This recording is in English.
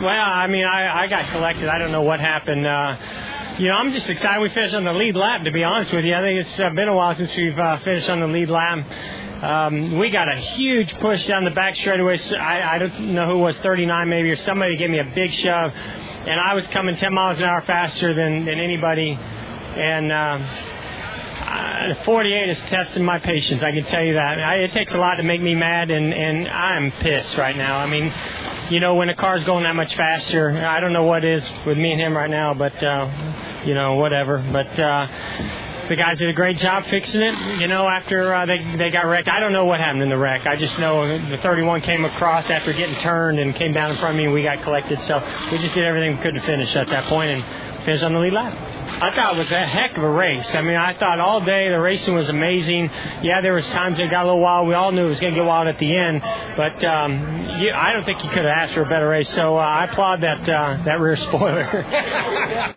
Well, I mean, I got collected. I don't know what happened. I'm just excited we finished on the lead lap, to be honest with you. I think it's been a while since we've finished on the lead lap. We got a huge push down the back straightaway. I don't know who it was, 39 maybe, or somebody gave me a big shove. And I was coming 10 miles an hour faster than anybody. And 48 is testing my patience, I can tell you that. It takes a lot to make me mad, and I'm pissed right now. I mean, when a car's going that much faster, I don't know what it is with me and him right now, but, whatever. But the guys did a great job fixing it, after they got wrecked. I don't know what happened in the wreck. I just know the 31 came across after getting turned and came down in front of me, and we got collected. So we just did everything we could to finish at that point and finish on the lead lap. I thought it was a heck of a race. I mean, I thought all day the racing was amazing. Yeah, there was times it got a little wild. We all knew it was going to get wild at the end. But I don't think you could have asked for a better race. So I applaud that rear spoiler.